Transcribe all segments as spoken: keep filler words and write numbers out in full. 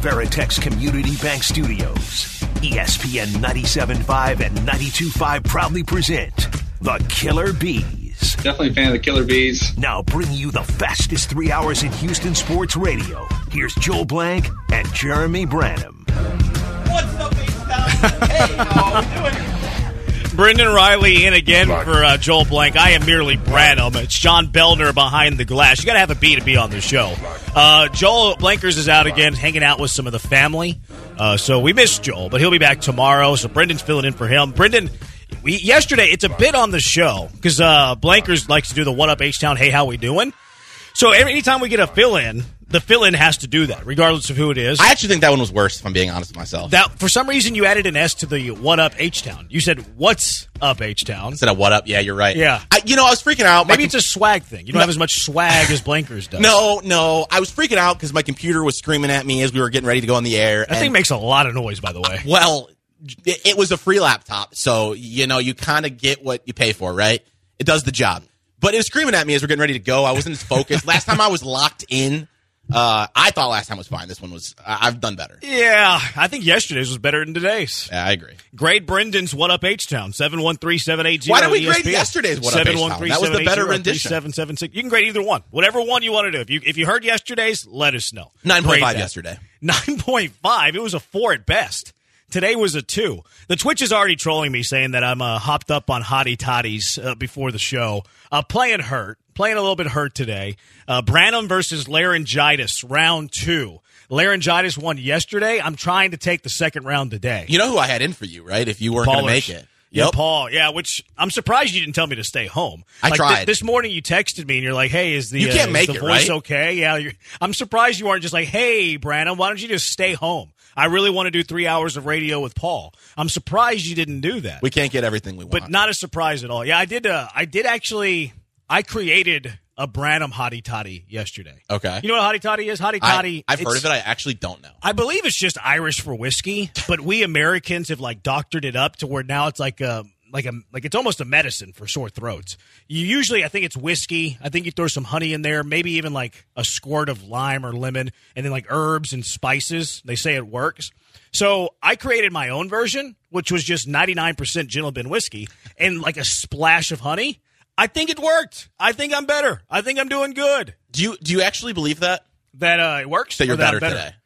Veritex Community Bank Studios, E S P N ninety-seven point five and ninety-two point five proudly present The Killer Bees. Definitely a fan of the Killer Bees. Now bringing you the fastest three hours in Houston sports radio. Here's Joel Blank and Jeremy Branham. What's up, H-Town? Hey, how are we doing? Brendan Riley in again for uh, Joel Blank. I am merely Branham. It's John Bellner behind the glass. You got to have a B to be on the show. Uh, Joel Blankers is out again, hanging out with some of the family. Uh, so we missed Joel, but he'll be back tomorrow. So Brendan's filling in for him. Brendan, we, yesterday, it's a bit on the show because uh, Blankers likes to do the What Up H-Town, hey, how we doing? So every anytime we get a fill-in, the fill-in has to do that, regardless of who it is. I actually think that one was worse, if I'm being honest with myself. That for some reason, you added an S to the What Up H-Town. You said, what's up H-Town? Instead of what up, yeah, you're right. Yeah. I, you know, I was freaking out. Maybe My it's a swag thing. You don't No. have as much swag as Blankers does. No, no. I was freaking out because my computer was screaming at me as we were getting ready to go on the air. That and, thing makes a lot of noise, by the way. Well, it, it was a free laptop, so, you know, you kind of get what you pay for, right? It does the job. But it was screaming at me as we're getting ready to go. I wasn't as focused. Last time I was locked in, uh, I thought last time was fine. This one was, I- I've done better. Yeah, I think yesterday's was better than today's. Yeah, I agree. Grade Brendan's What Up H-Town, seven one three, seven eight zero Why don't we E S P N. grade yesterday's What Up H-Town? That was the better rendition. seven seven six. You can grade either one. Whatever one you want to do. If you if you heard yesterday's, let us know. nine point five Grade that. yesterday. nine point five. It was a four at best. Today was a two. The Twitch is already trolling me, saying that I'm uh, hopped up on hottie toddies uh, before the show. Uh, playing hurt. Playing a little bit hurt today. Uh, Branham versus laryngitis, round two. Laryngitis won yesterday. I'm trying to take the second round today. You know who I had in for you, right? If you weren't going to make it. Yeah, Yep. Paul. Yeah, which I'm surprised you didn't tell me to stay home. I like, tried. Th- this morning you texted me and you're like, "Hey, is the You can't uh, make is the it, voice right? okay?" Yeah, you're, I'm surprised you aren't just like, "Hey, Branham, why don't you just stay home? I really want to do three hours of radio with Paul." I'm surprised you didn't do that. We can't get everything we want. But not a surprise at all. Yeah, I did. Uh, I did actually. I created a Branham hottie toddy yesterday. Okay. You know what a hottie toddy is? Hottie I, toddy. I've heard it's- of it. I actually don't know. I believe it's just Irish for whiskey, but we Americans have like doctored it up to where now it's like a like a like it's almost a medicine for sore throats. You usually, I think it's whiskey. I think you throw some honey in there, maybe even like a squirt of lime or lemon, and then like herbs and spices. They say it works. So I created my own version, which was just ninety-nine percent Gentleman whiskey and like a splash of honey. I think it worked. I think I'm better. I think I'm doing good. Do you do you actually believe that? That uh, it works? That you're Or that I'm better, today?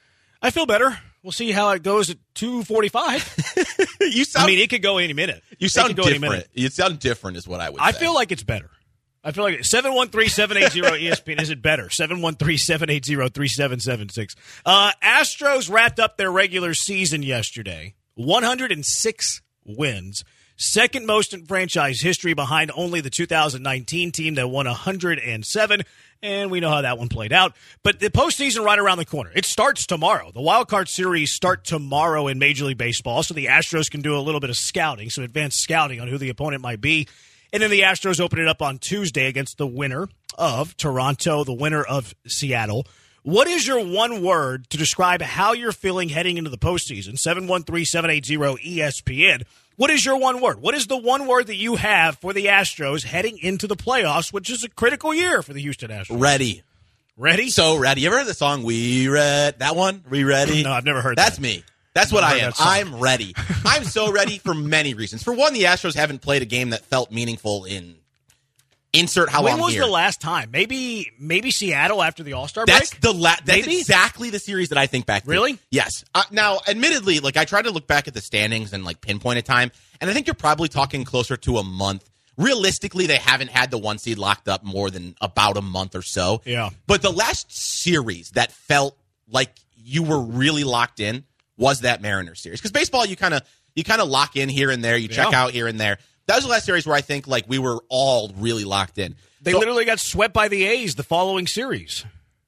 I feel better. We'll see how it goes at two forty-five. You sound. I mean, it could go any minute. you It sound could go any different. minute. You sound different, is what I would. I say. feel like it's better. I feel like seven one three, seven eight zero E S P N. Is it better? seven one three, seven eight zero, three seven seven six. Uh, Astros wrapped up their regular season yesterday. one hundred six wins. Second most in franchise history behind only the two thousand nineteen team that won one hundred seven. And we know how that one played out. But the postseason right around the corner. It starts tomorrow. The wild card series start tomorrow in Major League Baseball, so the Astros can do a little bit of scouting, some advanced scouting on who the opponent might be. And then the Astros open it up on Tuesday against the winner of Toronto, the winner of Seattle. What is your one word to describe how you're feeling heading into the postseason? seven one three, seven eight zero, E S P N. What is your one word? What is the one word that you have for the Astros heading into the playoffs, which is a critical year for the Houston Astros? ready. Ready? So ready. You ever heard the song "We Ready"? That one? We ready? No, I've never heard That's that. me. That's what Never I heard am. that song. I'm ready. I'm so ready for many reasons. For one, the Astros haven't played a game that felt meaningful in insert how When long was here. the last time? Maybe maybe Seattle after the All-Star break? That's the la- That's Maybe? exactly the series that I think back to. Really? Yes. Uh, now, admittedly, like I tried to look back at the standings and like pinpoint a time, and I think you're probably talking closer to a month. Realistically, they haven't had the one seed locked up more than about a month or so. Yeah. But the last series that felt like you were really locked in was that Mariners series. Because baseball, you kind of you kind of lock in here and there, you check Yeah. out here and there. That was the last series where I think like we were all really locked in. They So- literally got swept by the A's the following series.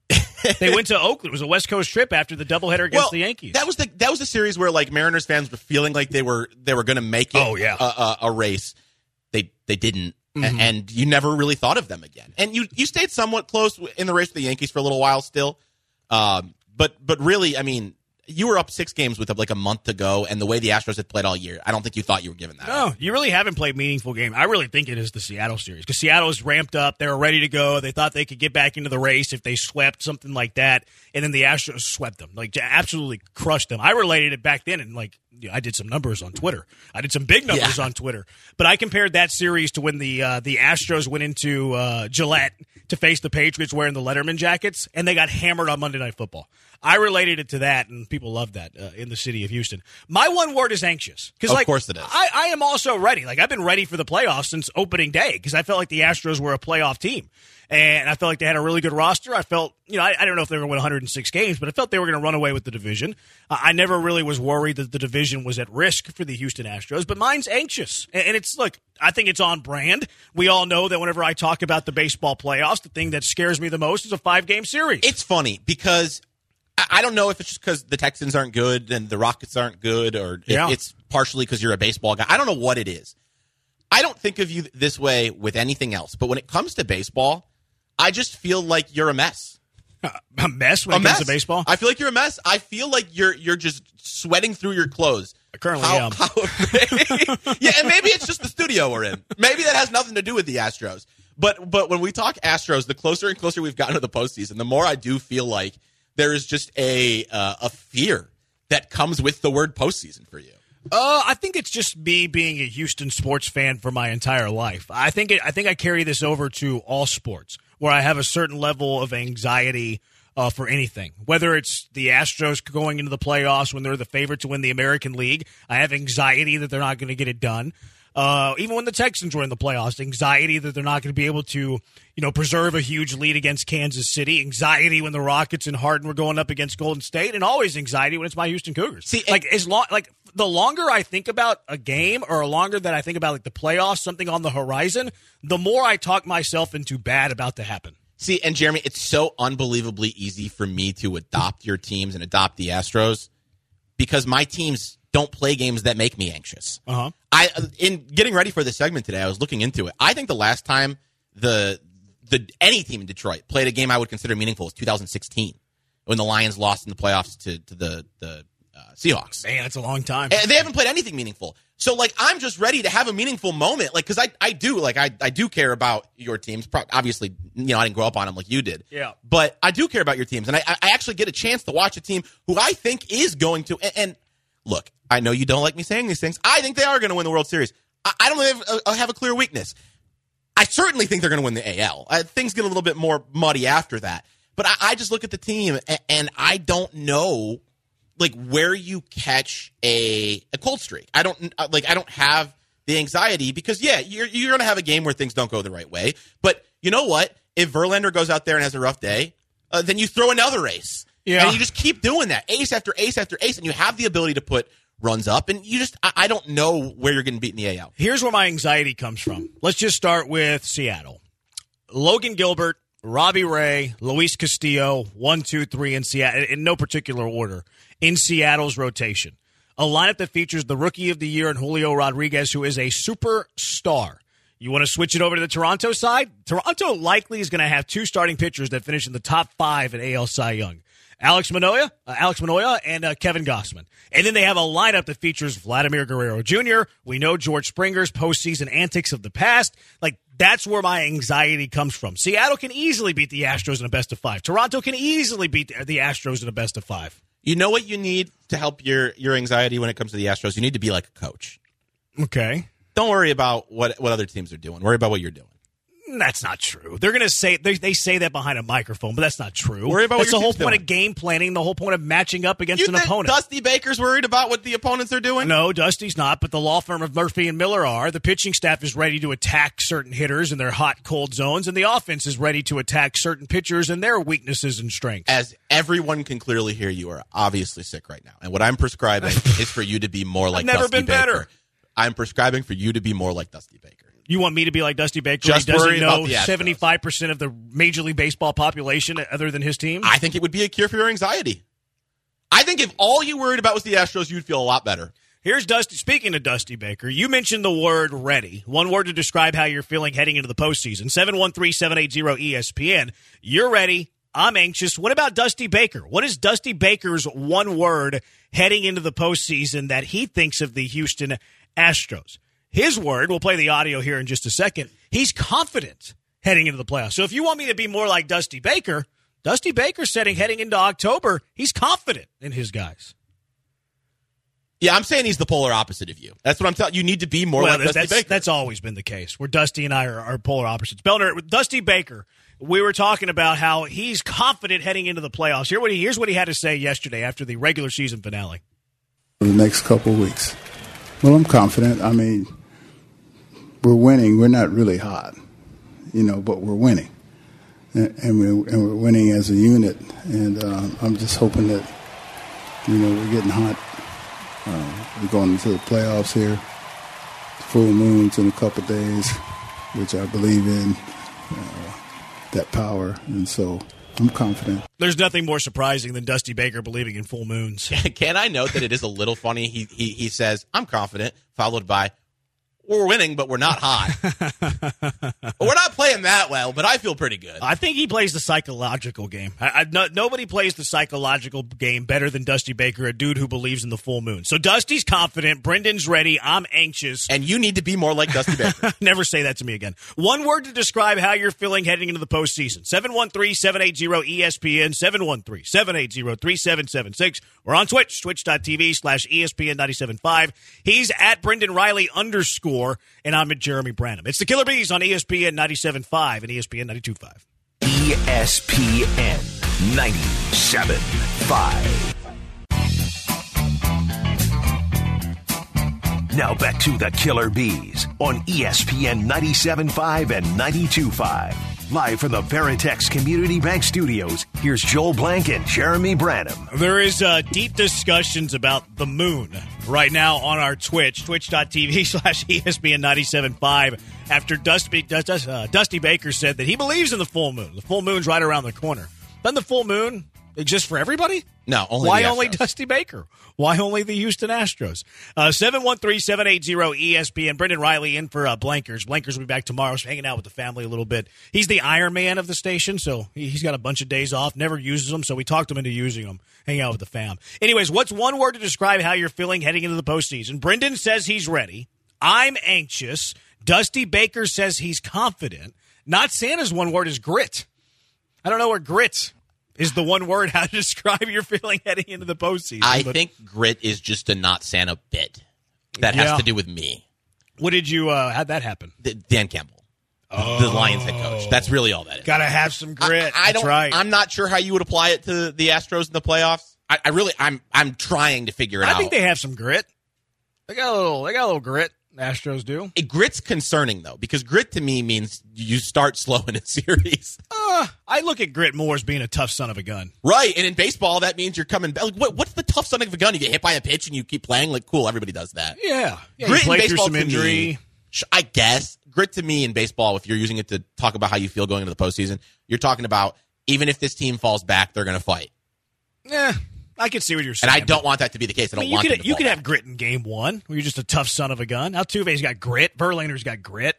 They went to Oakland. It was a West Coast trip after the doubleheader against well, the Yankees. That was the that was the series where like Mariners fans were feeling like they were they were going to make it. Oh, yeah. a, a, a race. They they didn't, Mm-hmm. A- and you never really thought of them again. And you you stayed somewhat close in the race with the Yankees for a little while still. Um, but but really, I mean, you were up six games with like a month to go, and the way the Astros had played all year, I don't think you thought you were giving that No, up. you really haven't played meaningful game. I really think it is the Seattle series because Seattle is ramped up. They were ready to go. They thought they could get back into the race if they swept something like that, and then the Astros swept them, like absolutely crushed them. I related it back then, and like you know, I did some numbers on Twitter. I did some big numbers Yeah. on Twitter, but I compared that series to when the uh, the Astros went into uh, Gillette to face the Patriots wearing the Letterman jackets, and they got hammered on Monday Night Football. I related it to that, and people love that uh, in the city of Houston. My one word is anxious. Of like, course it is. I, I am also ready. Like I've been ready for the playoffs since opening day because I felt like the Astros were a playoff team, and I felt like they had a really good roster. I felt, you know, I, I don't know if they were going to win one hundred six games, but I felt they were going to run away with the division. Uh, I never really was worried that the division was at risk for the Houston Astros, but mine's anxious, and, and it's look. I think it's on brand. We all know that whenever I talk about the baseball playoffs, the thing that scares me the most is a five-game series. It's funny because I don't know if it's just because the Texans aren't good and the Rockets aren't good, or if Yeah. it's partially because you're a baseball guy. I don't know what it is. I don't think of you this way with anything else, but when it comes to baseball, I just feel like you're a mess. a mess when a it mess. comes to baseball. I feel like you're a mess. I feel like you're you're just sweating through your clothes. I currently How- am. how- yeah, and maybe it's just the studio we're in. Maybe that has nothing to do with the Astros. But but when we talk Astros, the closer and closer we've gotten to the postseason, the more I do feel like there is just a uh, a fear that comes with the word postseason for you. Uh, I think it's just me being a Houston sports fan for my entire life. I think it, I think I carry this over to all sports, where I have a certain level of anxiety uh, for anything. Whether it's the Astros going into the playoffs when they're the favorite to win the American League, I have anxiety that they're not going to get it done. Uh, even when the Texans were in the playoffs, anxiety that they're not going to be able to, you know, preserve a huge lead against Kansas City. Anxiety when the Rockets and Harden were going up against Golden State, and always anxiety when it's my Houston Cougars. See, like as long, like the longer I think about a game, or the longer that I think about like the playoffs, something on the horizon, the more I talk myself into bad about to happen. See, and Jeremy, it's so unbelievably easy for me to adopt your teams and adopt the Astros because my teams don't play games that make me anxious. Uh-huh. I in getting ready for this segment today, I was looking into it. I think the last time the the any team in Detroit played a game I would consider meaningful was two thousand sixteen when the Lions lost in the playoffs to, to the the uh, Seahawks. Man, that's a long time. And they haven't played anything meaningful. So, like, I'm just ready to have a meaningful moment. Like, because I, I do, like, I, I do care about your teams. Pro- obviously, you know, I didn't grow up on them like you did. Yeah. But I do care about your teams. And I, I actually get a chance to watch a team who I think is going to. And, and look, I know you don't like me saying these things. I think they are going to win the World Series. I, I don't have a, have a clear weakness. I certainly think they're going to win the A L. Uh, things get a little bit more muddy after that. But I, I just look at the team, and, and I don't know. Like where you catch a a cold streak. I don't like I don't have the anxiety because yeah, you're you're gonna have a game where things don't go the right way. But you know what? If Verlander goes out there and has a rough day, uh, then you throw another ace. Yeah. And you just keep doing that. Ace after ace after ace, and you have the ability to put runs up, and you just I, I don't know where you're getting beat in the A L. Here's where my anxiety comes from. Let's just start with Seattle. Logan Gilbert, Robbie Ray, Luis Castillo, one, two, three in Seattle, in no particular order, in Seattle's rotation. A lineup that features the Rookie of the Year and Julio Rodriguez, who is a superstar. You want to switch it over to the Toronto side? Toronto likely is going to have two starting pitchers that finish in the top five in A L Cy Young. Alex Manoah, uh, Alex Manoah, and uh, Kevin Gossman. And then they have a lineup that features Vladimir Guerrero Junior We know George Springer's postseason antics of the past. Like, that's where my anxiety comes from. Seattle can easily beat the Astros in a best of five. Toronto can easily beat the Astros in a best of five. You know what you need to help your your anxiety when it comes to the Astros? You need to be like a coach. Okay. Don't worry about what, what other teams are doing. Worry about what you're doing. That's not true. They're going to say they, they say that behind a microphone, but that's not true. Worry about what that's your the whole team's point doing. of game planning, the whole point of matching up against You an think opponent. Dusty Baker's worried about what the opponents are doing? No, Dusty's not, but the law firm of Murphy and Miller are. The pitching staff is ready to attack certain hitters in their hot, cold zones, and the offense is ready to attack certain pitchers and their weaknesses and strengths. As everyone can clearly hear, you are obviously sick right now. And what I'm prescribing is for you to be more like never Dusty been Baker. better. I'm prescribing for you to be more like Dusty Baker. You want me to be like Dusty Baker? Just he doesn't worry about know the Astros. seventy-five percent of the Major League Baseball population other than his team? I think it would be a cure for your anxiety. I think if all you worried about was the Astros, you'd feel a lot better. Here's Dusty. Speaking of Dusty Baker, you mentioned the word ready. One word to describe how you're feeling heading into the postseason. seven one three, seven eight zero, E S P N. You're ready. I'm anxious. What about Dusty Baker? What is Dusty Baker's one word heading into the postseason that he thinks of the Houston Astros? His word, we'll play the audio here in just a second, he's confident heading into the playoffs. So if you want me to be more like Dusty Baker, Dusty Baker said heading into October, he's confident in his guys. Yeah, I'm saying he's the polar opposite of you. That's what I'm telling you. You need to be more well, like Dusty that's, Baker. That's always been the case, where Dusty and I are, are polar opposites. Belner, with Dusty Baker, we were talking about how he's confident heading into the playoffs. Here what he, here's what he had to say yesterday after the regular season finale. For the next couple of weeks. Well, I'm confident. I mean, we're winning. We're not really hot, you know, but we're winning. And, and, we're, and we're winning as a unit. And uh, I'm just hoping that, you know, we're getting hot. Uh, we're going into the playoffs here. Full moons in a couple of days, which I believe in, uh, that power. And so I'm confident. There's nothing more surprising than Dusty Baker believing in full moons. Can I note that it is a little funny? He, he, he says, I'm confident, followed by, we're winning, but we're not hot. We're not playing that well, but I feel pretty good. I think he plays the psychological game. I, I, no, nobody plays the psychological game better than Dusty Baker, a dude who believes in the full moon. So Dusty's confident. Brendan's ready. I'm anxious. And you need to be more like Dusty Baker. Never say that to me again. One word to describe how you're feeling heading into the postseason. seven one three, seven eight zero, E S P N, seven one three, seven eight zero, three seven seven six. We're on Twitch, twitch.tv slash ESPN ninety-seven point five. He's at Brendan Riley underscore. And I'm at Jeremy Branham. It's the Killer Bees on E S P N ninety-seven point five and E S P N ninety-two point five. E S P N ninety-seven point five. Now back to the Killer Bees on E S P N ninety-seven point five and ninety-two point five. Live from the Veritex Community Bank Studios, here's Joel Blank and Jeremy Branham. There is uh, deep discussions about the moon right now on our Twitch, twitch.tv slash ESPN ninety-seven point five, after Dusty, Dusty, uh, Dusty Baker said that he believes in the full moon. The full moon's right around the corner. Doesn't the full moon exist for everybody? No, only Why the only Astros. Dusty Baker? Why only the Houston Astros? Uh, seven one three, seven eight zero, E S P N. Brendan Riley in for uh, Blankers. Blankers will be back tomorrow. He's hanging out with the family a little bit. He's the Iron Man of the station, so he, he's got a bunch of days off, never uses them, so we talked him into using them, hanging out with the fam. Anyways, what's one word to describe how you're feeling heading into the postseason? Brendan says he's ready. I'm anxious. Dusty Baker says he's confident. Not Santa's one word is grit. I don't know where grit is the one word how to describe your feeling heading into the postseason. I but think grit is just a not Santa bit. That Yeah. has to do with me. What did you, uh, how'd that happen? D- Dan Campbell, the Lions head coach. That's really all that is. Got to have some grit. I, I That's don't. right. I'm not sure how you would apply it to the Astros in the playoffs. I, I really, I'm, I'm trying to figure it I out. think they have some grit. They got a little, they got a little grit. The Astros do. It, grit's concerning though, because grit to me means you start slow in a series, Uh, I look at grit more as being a tough son of a gun. right? And in baseball, that means you're coming back. Like, what, what's the tough son of a gun? You get hit by a pitch and you keep playing. Like, cool, everybody does that. Yeah. yeah Grit you play in through baseball some to injury. me, sh- I guess grit to me in baseball, if you're using it to talk about how you feel going into the postseason, you're talking about even if this team falls back, they're going to fight. Yeah. I can see what you're saying. And I don't want that to be the case. I I don't mean, you want could, them to you fall could back. have grit in game one where you're just a tough son of a gun. Altuve's got grit. Verlander's got grit.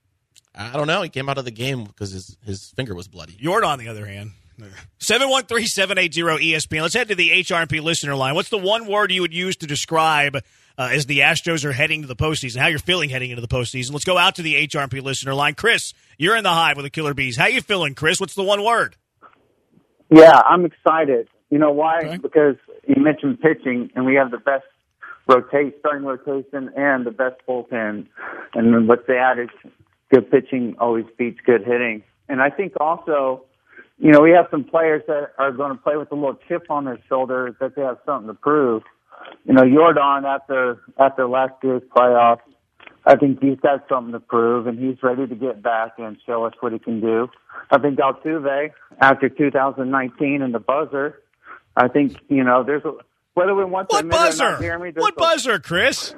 I don't know. He came out of the game because his, his finger was bloody. Jordan, on the other hand. seven one three, seven eight zero, E S P N. Let's head to the H R and P listener line. What's the one word you would use to describe uh, as the Astros are heading to the postseason, how you're feeling heading into the postseason? Let's go out to the H R and P listener line. Chris, you're in the hive with the Killer Bees. How you feeling, Chris? What's the one word? Yeah, I'm excited. You know why? Okay. Because you mentioned pitching, and we have the best rotate, starting rotation and the best bullpen. And then what's the adage? Good pitching always beats good hitting. And I think also, you know, we have some players that are going to play with a little chip on their shoulder that they have something to prove. You know, Jordan, after after last year's playoffs, I think he's got something to prove, and he's ready to get back and show us what he can do. I think Altuve, after two thousand nineteen and the buzzer, I think, you know, there's a, whether we want to What admit it or buzzer? not, Jeremy, there's What a, buzzer, Chris?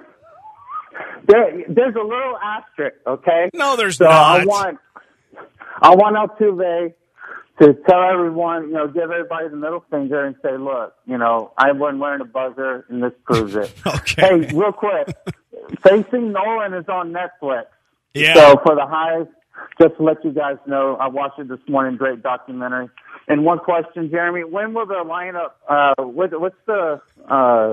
there, there's a little asterisk, okay? No, there's So not. I want, I want Altuve to tell everyone, you know, give everybody the middle finger and say, look, you know, I wasn't wearing a buzzer, and this proves it. Okay. Hey, real quick, Facing Nolan is on Netflix. Yeah. So for the highs, just to let you guys know, I watched it this morning, great documentary. And one question, Jeremy, when will the lineup, uh, what, what's the uh,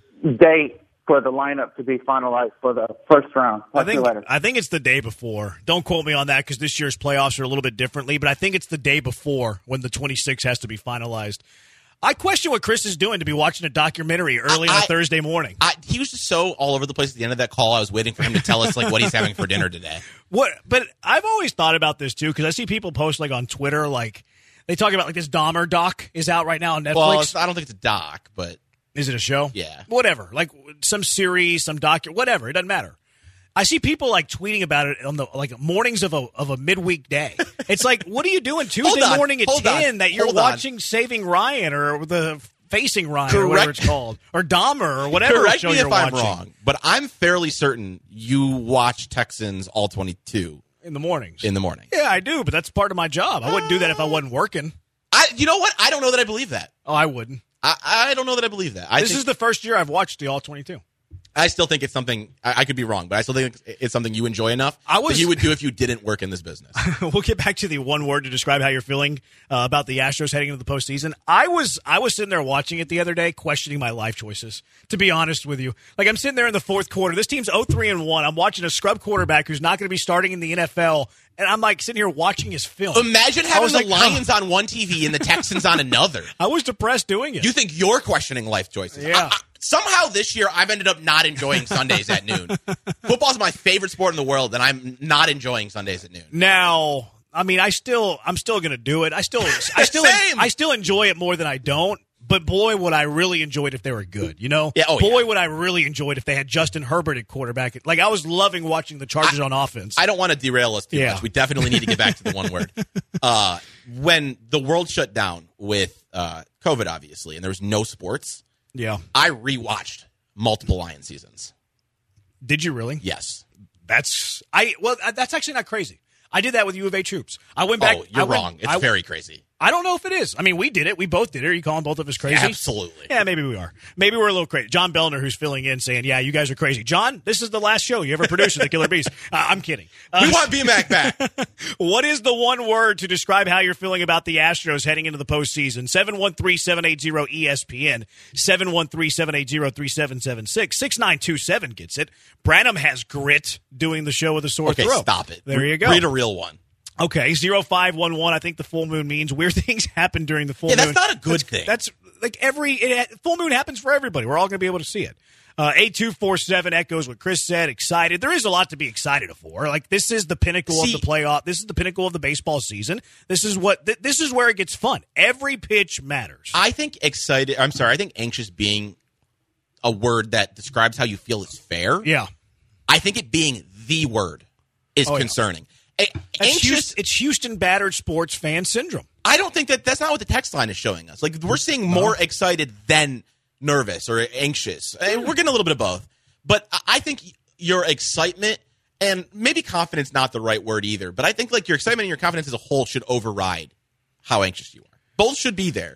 date for the lineup to be finalized for the first round? I think, I think it's the day before. Don't quote me on that because this year's playoffs are a little bit differently, but I think it's the day before when the twenty-six has to be finalized. I question what Chris is doing to be watching a documentary early I, on a Thursday morning. I, he was just so all over the place at the end of that call. I was waiting for him to tell us like what he's having for dinner today. What? But I've always thought about this too because I see people post like on Twitter like they talk about like this Dahmer doc is out right now on Netflix. Well, I don't think it's a doc, but is it a show? Yeah, whatever. Like some series, some doc, whatever. It doesn't matter. I see people like tweeting about it on the like mornings of a of a midweek day. It's like, what are you doing Tuesday on, morning at ten on, that you're watching on. Saving Ryan or the Facing Ryan Correct. or whatever it's called or Dahmer or whatever Correct show me you're if watching. I'm wrong, but I'm fairly certain you watch Texans all twenty-two in the mornings. In the morning, yeah, I do, but that's part of my job. I wouldn't do that if I wasn't working. I, you know what? I don't know that I believe that. Oh, I wouldn't. I, I don't know that I believe that. I this think, is the first year I've watched the all twenty-two. I still think it's something, I, I could be wrong, but I still think it's something you enjoy enough I was, that you would do if you didn't work in this business. We'll get back to the one word to describe how you're feeling uh, about the Astros heading into the postseason. I was I was sitting there watching it the other day, questioning my life choices, to be honest with you. Like, I'm sitting there in the fourth quarter. This team's oh three and one. I'm watching a scrub quarterback who's not going to be starting in the N F L, and I'm like sitting here watching his film. Imagine having the like, Lions oh. on one T V and the Texans on another. I was depressed doing it. You think you're questioning life choices. Yeah. I, I, somehow this year I've ended up not enjoying Sundays at noon. Football's my favorite sport in the world, and I'm not enjoying Sundays at noon. Now, I mean, I still, I'm still going to do it. I still, I still, Same. I still enjoy it more than I don't. But boy, would I really enjoy it if they were good, you know? Yeah, oh, boy, yeah. would I really enjoy it if they had Justin Herbert at quarterback. Like, I was loving watching the Chargers I, on offense. I don't want to derail us too yeah. much. We definitely need to get back to the one word. Uh, when the world shut down with uh, COVID, obviously, and there was no sports, yeah, I rewatched multiple Lion seasons. Did you really? Yes. That's I. Well, that's actually not crazy. I did that with U of A troops. I went back. Oh, you're I went, wrong. It's I, very crazy. I don't know if it is. I mean, we did it. We both did it. Are you calling both of us crazy? Absolutely. Yeah, maybe we are. Maybe we're a little crazy. John Bellner, who's filling in, saying, yeah, you guys are crazy. John, this is the last show you ever produced at the Killer Bees. Uh, I'm kidding. Uh, we want B-Mac back. What is the one word to describe how you're feeling about the Astros heading into the postseason? seven one three, seven eight zero, E S P N. seven one three, seven eight zero, three seven seven six. six nine two seven gets it. Branham has grit doing the show with a sore okay, throat. Stop it. There you go. Read a real one. Okay, zero five one one. I think the full moon means weird things happen during the full yeah, moon. that's not a good that's, thing. That's like every it, full moon happens for everybody. We're all going to be able to see it. Uh, eight two four seven echoes what Chris said. Excited. There is a lot to be excited for. Like, this is the pinnacle see, of the playoff. This is the pinnacle of the baseball season. This is what. Th- this is where it gets fun. Every pitch matters. I think excited. I'm sorry. I think anxious being a word that describes how you feel is fair. Yeah. I think it being the word is oh, concerning. Yeah. A- anxious. Houston, it's Houston battered sports fan syndrome. I don't think that that's not what the text line is showing us. Like, we're seeing more Uh-huh. excited than nervous or anxious. And we're getting a little bit of both. But I think your excitement and maybe confidence, not the right word either, but I think like your excitement and your confidence as a whole should override how anxious you are. Both should be there.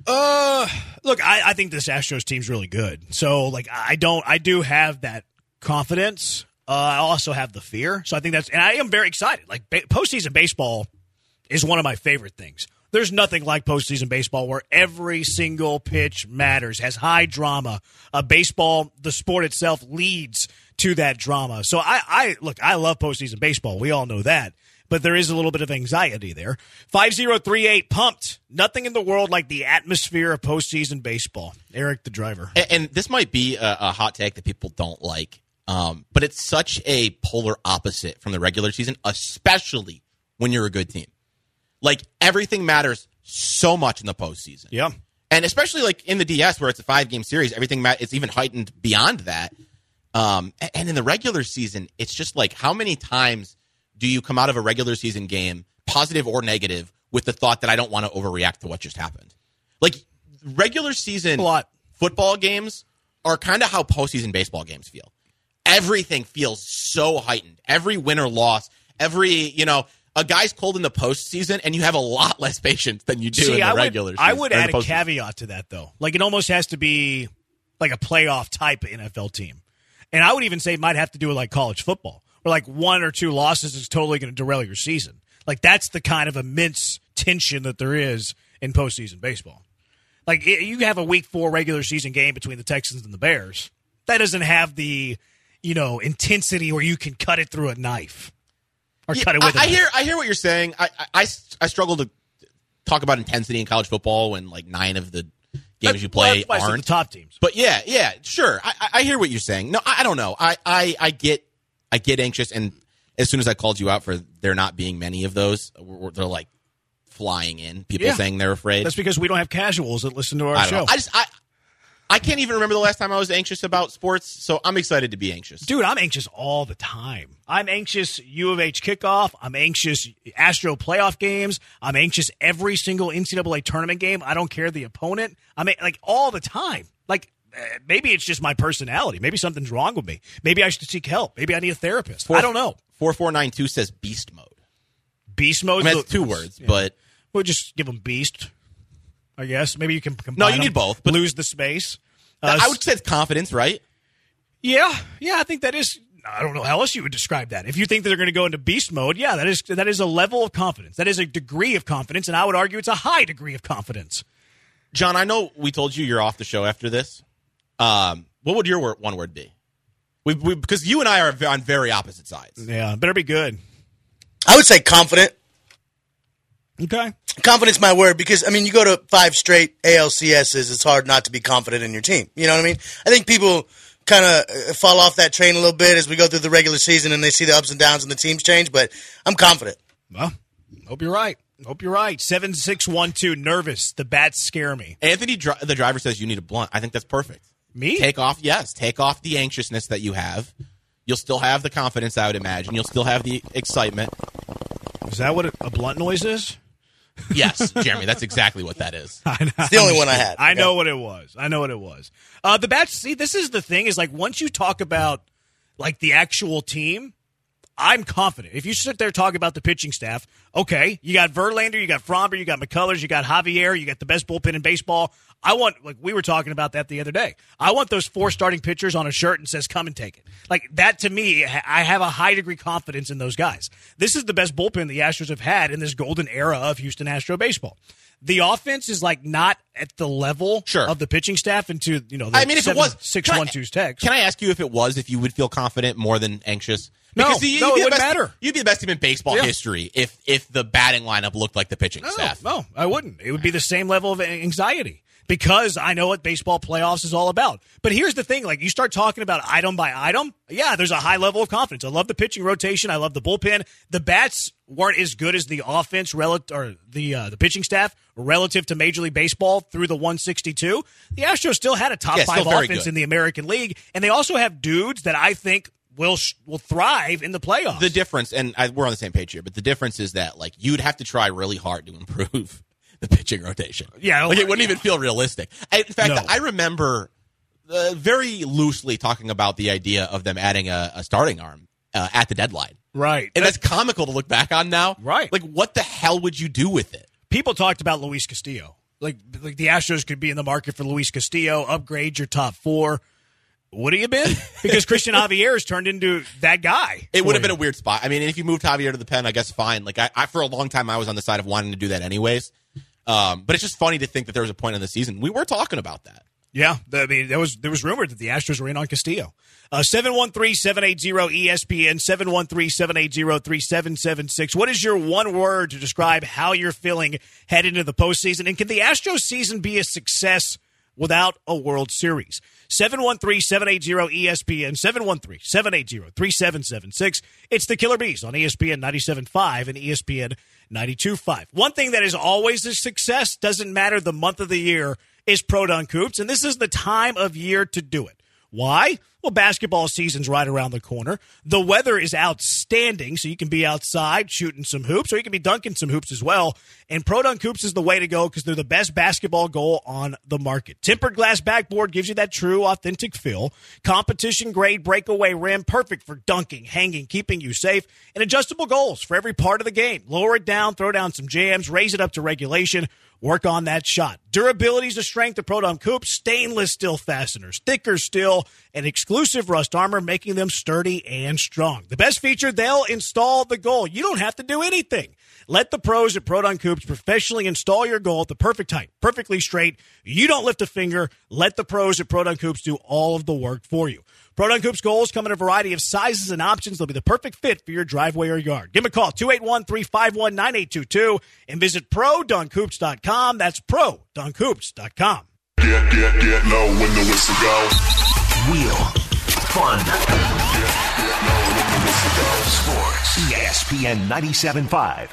Uh, look, I, I think this Astros team's really good. So, like, I don't, I do have that confidence. Uh, I also have the fear. So I think that's, and I am very excited. Like, ba- postseason baseball is one of my favorite things. There's nothing like postseason baseball where every single pitch matters, has high drama. Uh, baseball, the sport itself, leads to that drama. So I, I look, I love postseason baseball. We all know that. But there is a little bit of anxiety there. five zero three eight, pumped. Nothing in the world like the atmosphere of postseason baseball. Eric, the driver. And, and this might be a, a hot take that people don't like, um, but it's such a polar opposite from the regular season, especially when you're a good team. Like, everything matters so much in the postseason. Yeah. And especially, like, in the D S where it's a five-game series, everything ma- it's even heightened beyond that. Um, and, and in the regular season, it's just like, how many times do you come out of a regular season game, positive or negative, with the thought that I don't want to overreact to what just happened? Like, regular season a lot. football games are kind of how postseason baseball games feel. Everything feels so heightened. Every win or loss, every, you know, a guy's cold in the postseason, and you have a lot less patience than you do See, in the I regular would, season. I would add a caveat to that, though. Like, it almost has to be like a playoff type N F L team. And I would even say it might have to do with, like, college football, where, like, one or two losses is totally going to derail your season. Like, that's the kind of immense tension that there is in in postseason baseball. Like, it, you have a week four regular season game between the Texans and the Bears. That doesn't have the, you know, intensity where you can cut it through a knife or yeah, cut it with I, a I knife. hear I hear what you're saying. I, I, I, I struggle to talk about intensity in college football when, like, nine of the games you play well, aren't. The top teams. But, yeah, yeah, sure. I, I hear what you're saying. No, I, I don't know. I, I, I get I get anxious, and as soon as I called you out for there not being many of those, they're, like, flying in, people Yeah. saying they're afraid. That's because we don't have casuals that listen to our I don't show. know. I just I I can't even remember the last time I was anxious about sports, so I'm excited to be anxious. Dude, I'm anxious all the time. I'm anxious U of H kickoff. I'm anxious Astro playoff games. I'm anxious every single N C double A tournament game. I don't care the opponent. I'm like all the time. Like uh, maybe it's just my personality. Maybe something's wrong with me. Maybe I should seek help. Maybe I need a therapist. Four, I don't know. four four nine two says beast mode. Beast mode. I mean, that's two words, yeah. but we'll just give them beast. I guess maybe you can combine no, you them, need both. But lose the space. Uh, I would say it's confidence, right? Yeah, yeah, I think that is. I don't know how else you would describe that. If you think that they're going to go into beast mode, yeah, that is that is a level of confidence. That is a degree of confidence, and I would argue it's a high degree of confidence. John, I know we told you you're off the show after this. Um, what would your word, one word be? We, we because you and I are on very opposite sides. Yeah, better be good. I would say confident. Okay. Confidence, my word, because, I mean, you go to five straight A L C S's, it's hard not to be confident in your team. You know what I mean? I think people kind of fall off that train a little bit as we go through the regular season and they see the ups and downs and the teams change, but I'm confident. Well, hope you're right. Hope you're right. seven six one two, nervous. The bats scare me. Anthony, the driver, says you need a blunt. I think that's perfect. Me? Take off, yes, take off the anxiousness that you have. You'll still have the confidence, I would imagine. You'll still have the excitement. Is that what a, a blunt noise is? Yes, Jeremy, that's exactly what that is. It's the only one I had. I know what it was. I know what it was. Uh, the bats, see, this is the thing, is like once you talk about like the actual team, I'm confident. If you sit there talking about the pitching staff, okay, you got Verlander, you got Fromber, you got McCullers, you got Javier, you got the best bullpen in baseball. I want, like we were talking about that the other day, I want those four starting pitchers on a shirt and says, come and take it. Like that to me, I have a high degree confidence in those guys. This is the best bullpen the Astros have had in this golden era of Houston Astro baseball. The offense is like not at the level sure. of the pitching staff into, you know, the I mean, if it was six one two's text. Can I ask you if it was, if you would feel confident more than anxious? No, Because you, no, you'd it be the wouldn't best, matter. You'd be the best team in baseball Yeah. history if if the batting lineup looked like the pitching No, staff. no, I wouldn't. It would be the same level of anxiety because I know what baseball playoffs is all about. But here's the thing, like you start talking about item by item, yeah, there's a high level of confidence. I love the pitching rotation. I love the bullpen. The bats weren't as good as the offense relative or the uh, the pitching staff relative to Major League Baseball through the one sixty-two. The Astros still had a top Yeah, five still very offense good. in the American League, and they also have dudes that I think will will thrive in the playoffs. The difference, and I, we're on the same page here, but the difference is that like you'd have to try really hard to improve the pitching rotation. Yeah, like it wouldn't yeah. even feel realistic. I, in fact, No. I remember uh, very loosely talking about the idea of them adding a, a starting arm uh, at the deadline. right. And that's comical to look back on now. Right. Like, what the hell would you do with it? People talked about Luis Castillo. Like, like the Astros could be in the market for Luis Castillo, upgrade your top four. Would he have been? Because Christian Javier has turned into that guy. It would have for been a you. weird spot. I mean, if you moved Javier to the pen, I guess fine. Like, I, I for a long time, I was on the side of wanting to do that anyways. Um, but it's just funny to think that there was a point in the season we were talking about that. Yeah, I mean, there was there was rumored that the Astros were in on Castillo. Uh, seven one three, seven eight zero, E S P N, seven one three, seven eight zero, three seven seven six. What is your one word to describe how you're feeling heading into the postseason? And can the Astros season be a success without a World Series? seven one three, seven eight zero, E S P N, seven one three, seven eight zero, three seven seven six. It's the Killer Bees on E S P N ninety-seven point five and E S P N ninety-two point five. One thing that is always a success, doesn't matter the month of the year, is Pro Dunk Hoops, and this is the time of year to do it. Why? Well, basketball season's right around the corner. The weather is outstanding, so you can be outside shooting some hoops, or you can be dunking some hoops as well. And Pro Dunk Hoops is the way to go because they're the best basketball goal on the market. Tempered glass backboard gives you that true, authentic feel. Competition-grade breakaway rim, perfect for dunking, hanging, keeping you safe. And adjustable goals for every part of the game. Lower it down, throw down some jams, raise it up to regulation. Work on that shot. Durability is the strength of Pro Dunk Hoops. Stainless steel fasteners, thicker steel, and exclusive rust armor, making them sturdy and strong. The best feature, they'll install the goal. You don't have to do anything. Let the pros at Pro Dunk Hoops professionally install your goal at the perfect height, perfectly straight. You don't lift a finger. Let the pros at Pro Dunk Hoops do all of the work for you. Pro Dunk Hoops goals come in a variety of sizes and options. They'll be the perfect fit for your driveway or yard. Give them a call, two eight one, three five one, nine eight two two, and visit pro dunk hoops dot com. That's pro dunk hoops dot com. Get, get, get low when the whistle goes. Wheel. Fun. Get, get low when the whistle goes. Sports. E S P N ninety-seven point five.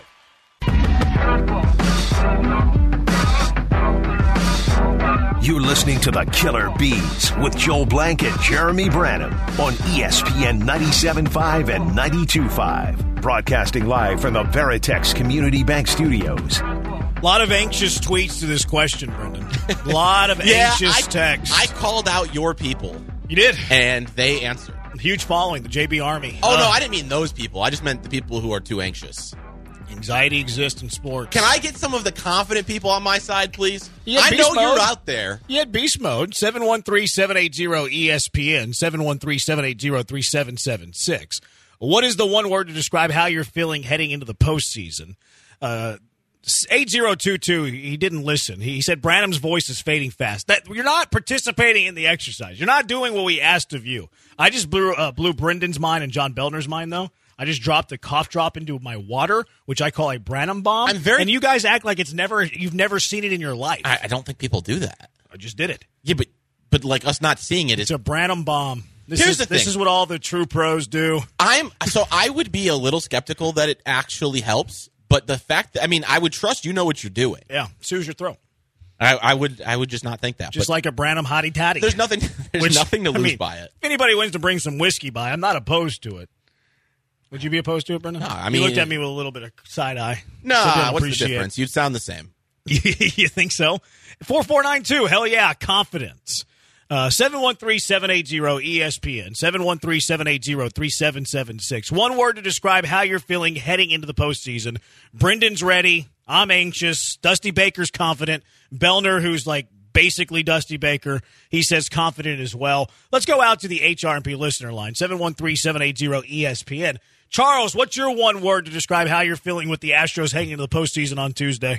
You're listening to the Killer Bees with Joel Blank and Jeremy Branham on E S P N ninety-seven point five and ninety-two point five. Broadcasting live from the Veritex Community Bank Studios. A lot of anxious tweets to this question, Brendan. A lot of yeah, anxious I, texts. I called out your people. You did? And they answered. Huge following, the J B Army. Oh, uh, no, I didn't mean those people. I just meant the people who are too anxious. Anxiety exists in sports. Can I get some of the confident people on my side, please? You had I beast know mode. you're out there. You had beast mode, seven one three, seven eight zero, E S P N, seven one three, seven eight zero, three seven seven six. What is the one word to describe how you're feeling heading into the postseason? Uh, eight zero two two, he didn't listen. He said Branham's voice is fading fast. That you're not participating in the exercise. You're not doing what we asked of you. I just blew, uh, blew Brendan's mind and John Beltner's mind, though. I just dropped a cough drop into my water, which I call a Branham bomb. I'm very- and you guys act like it's never you've never seen it in your life. I, I don't think people do that. I just did it. Yeah, but but like us not seeing it is. It's a Branham bomb. This Here's is the this thing. is what all the true pros do. I'm so I would be a little skeptical that it actually helps, but the fact that I mean I would trust you know what you're doing. Yeah, soothes your throat. I, I would I would just not think that. Just but like a Branham hottie toddy. there's nothing there's Which, nothing to I lose mean, by it. If anybody wants to bring some whiskey by, I'm not opposed to it. Would you be opposed to it, Brendan? No, I you mean- looked at me with a little bit of side eye. No, So I didn't what's the appreciate it. difference? You'd sound the same. You think so? four four nine two, hell yeah, confidence. Uh, seven one three, seven eight zero, E S P N, seven one three, seven eight zero, three seven seven six. One word to describe how you're feeling heading into the postseason. Brendan's ready. I'm anxious. Dusty Baker's confident. Beltner, who's like basically Dusty Baker, he says confident as well. Let's go out to the H R and P listener line, seven one three, seven eight zero, E S P N. Charles, what's your one word to describe how you're feeling with the Astros heading into the postseason on Tuesday?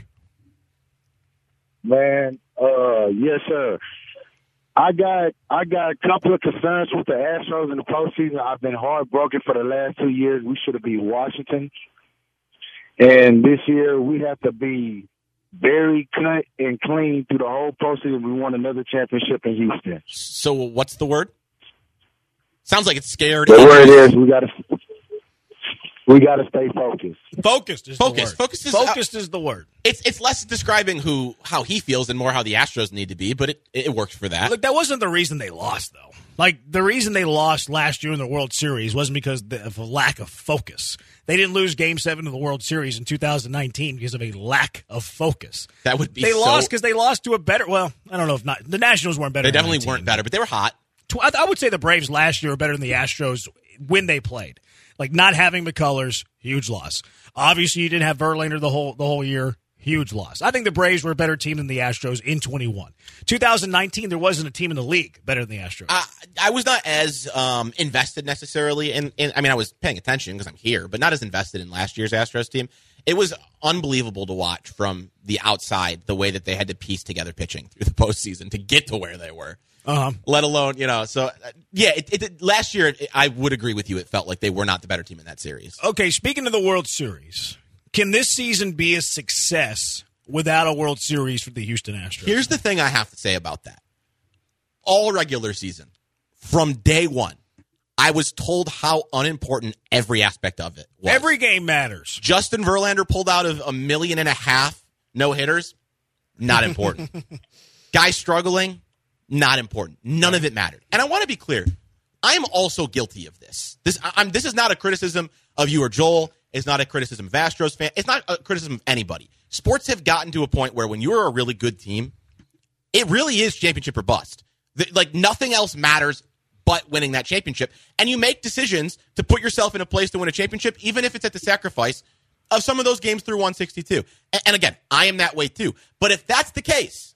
Man, uh, yes, sir. I got I got a couple of concerns with the Astros in the postseason. I've been heartbroken for the last two years. We should have beat Washington, and this year we have to be very cut and clean through the whole postseason. We won another championship in Houston. So what's the word? Sounds like it's scared. The word is we got to we got to stay focused. Focused is Focus. the word. Focus is- Focused is the word. It's it's less describing who how he feels and more how the Astros need to be, but it, it works for that. Look, that wasn't the reason they lost, though. Like, the reason they lost last year in the World Series wasn't because of a lack of focus. They didn't lose Game seven of the World Series in two thousand nineteen because of a lack of focus. That would be They so, lost because they lost to a better – well, I don't know if not – the Nationals weren't better They in definitely nineteen. weren't better, but they were hot. Tw- I I would say the Braves last year were better than the Astros when they played. Like, not having McCullers, huge loss. Obviously, you didn't have Verlander the whole the whole year, huge loss. I think the Braves were a better team than the Astros in twenty-one. twenty nineteen, there wasn't a team in the league better than the Astros. I, I was not as um, invested necessarily in, in. I mean, I was paying attention because I'm here, but not as invested in last year's Astros team. It was unbelievable to watch from the outside the way that they had to piece together pitching through the postseason to get to where they were. Uh-huh. Let alone, you know, so uh, yeah, it, it, last year it, I would agree with you. It felt like they were not the better team in that series. Okay, speaking of the World Series, can this season be a success without a World Series for the Houston Astros? Here's the thing I have to say about that. All regular season, from day one, I was told how unimportant every aspect of it was. Every game matters. Justin Verlander pulled out of a million and a half no-hitters, not important. Guy struggling, not important. None of it mattered. And I want to be clear. I am also guilty of this. This I'm, this is not a criticism of you or Joel. It's not a criticism of Astros fan. It's not a criticism of anybody. Sports have gotten to a point where when you're a really good team, it really is championship or bust. The, like nothing else matters but winning that championship. And you make decisions to put yourself in a place to win a championship, even if it's at the sacrifice of some of those games through one sixty-two. And, and again, I am that way too. But if that's the case,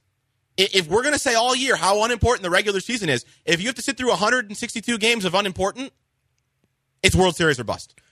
if we're going to say all year how unimportant the regular season is, if you have to sit through one hundred sixty-two games of unimportant, it's World Series or bust.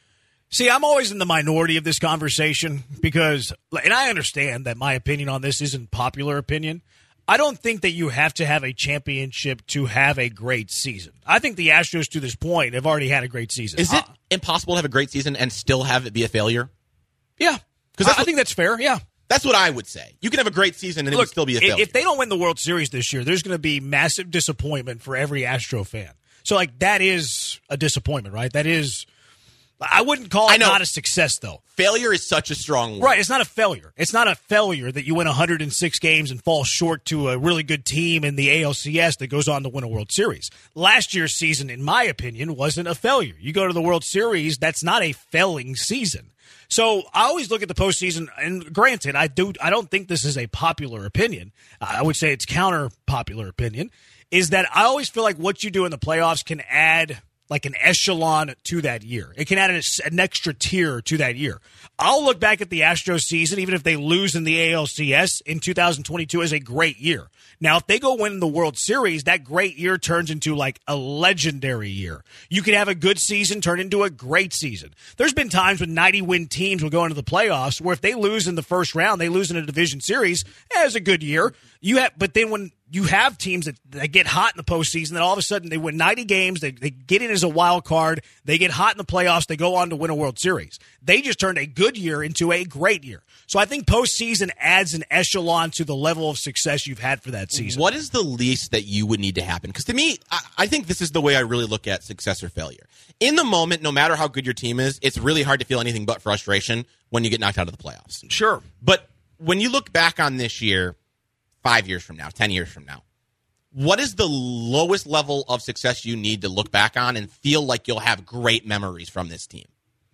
See, I'm always in the minority of this conversation because, and I understand that my opinion on this isn't popular opinion. I don't think that you have to have a championship to have a great season. I think the Astros, to this point, have already had a great season. Is it uh, impossible to have a great season and still have it be a failure? Yeah. Because I, I think that's fair, yeah. That's what I would say. You can have a great season and it Look, would still be a failure. If they don't win the World Series this year, there's going to be massive disappointment for every Astro fan. So, like, that is a disappointment, right? That is... I wouldn't call it not a success, though. Failure is such a strong word. Right, it's not a failure. It's not a failure that you win one hundred six games and fall short to a really good team in the A L C S that goes on to win a World Series. Last year's season, in my opinion, wasn't a failure. You go to the World Series, that's not a failing season. So I always look at the postseason, and granted, I do. I don't think this is a popular opinion. I would say it's counter-popular opinion, is that I always feel like what you do in the playoffs can add like an echelon to that year. It can add an, an extra tier to that year. I'll look back at the Astros season, even if they lose in the A L C S in two thousand twenty-two, as a great year. Now, if they go win the World Series, that great year turns into like a legendary year. You can have a good season turn into a great season. There's been times when ninety-win teams will go into the playoffs where if they lose in the first round, they lose in a division series, eh, it's a good year. You have, but then when you have teams that, that get hot in the postseason, that all of a sudden they win ninety games, they, they get in as a wild card, they get hot in the playoffs, they go on to win a World Series. They just turned a good year into a great year. So I think postseason adds an echelon to the level of success you've had for that season. What is the least that you would need to happen? Because to me, I, I think this is the way I really look at success or failure. In the moment, no matter how good your team is, it's really hard to feel anything but frustration when you get knocked out of the playoffs. Sure. But when you look back on this year, five years from now, ten years from now, what is the lowest level of success you need to look back on and feel like you'll have great memories from this team?